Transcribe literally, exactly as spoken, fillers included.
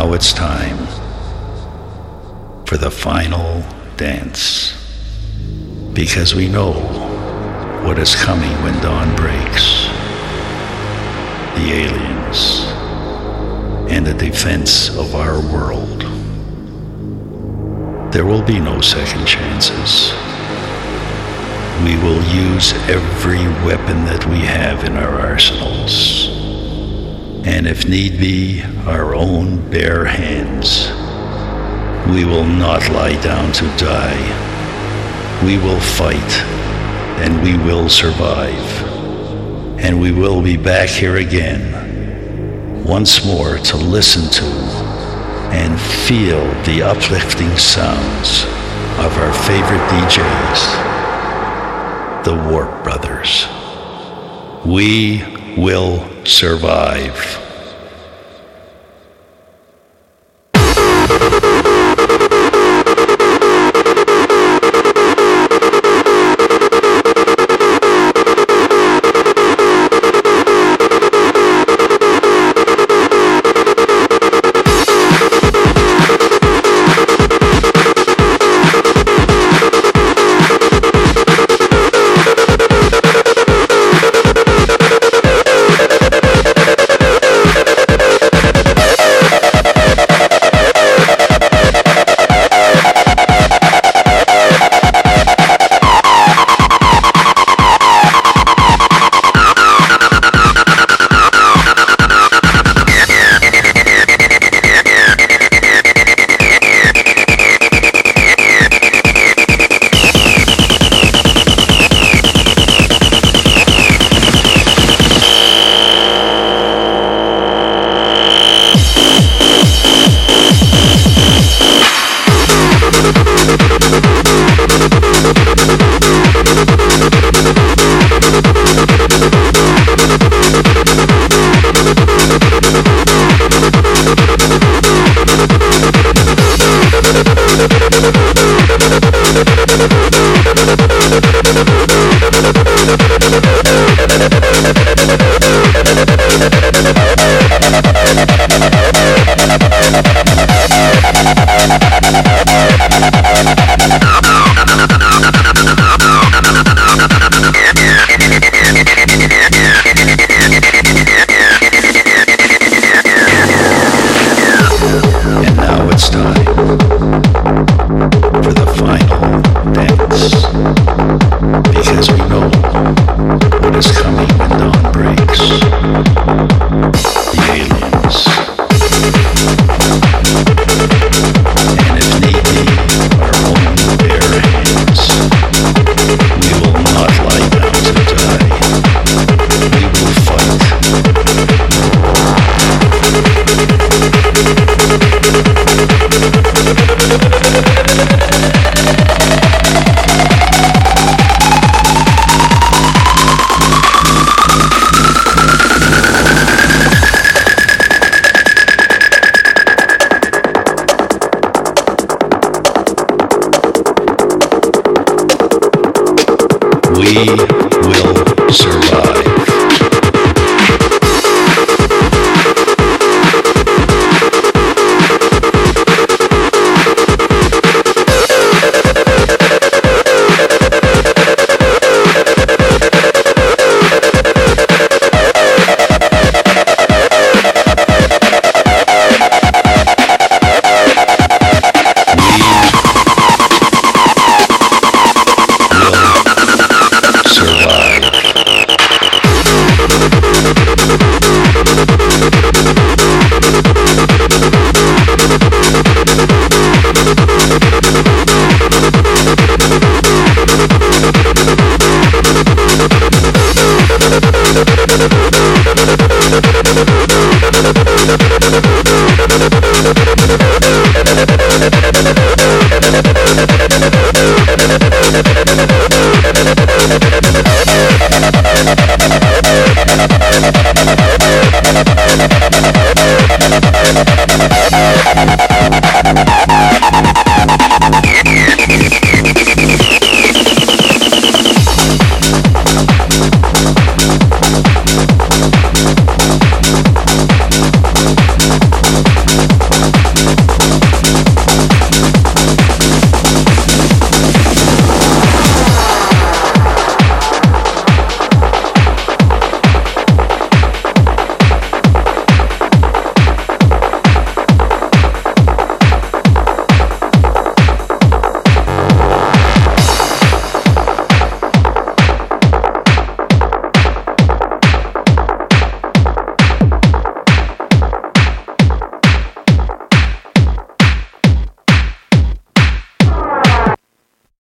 now it's time for the final dance, because we know what is coming when dawn breaks. The aliens and the defense of our world. There will be no second chances. We will use every weapon that we have in our arsenals, and if need be, our own bare hands. We will not lie down to die. We will fight, and we will survive. And we will be back here again, once more to listen to and feel the uplifting sounds of our favorite D Js, the Warp Brothers. We will survive. We will survive. We'll be right back.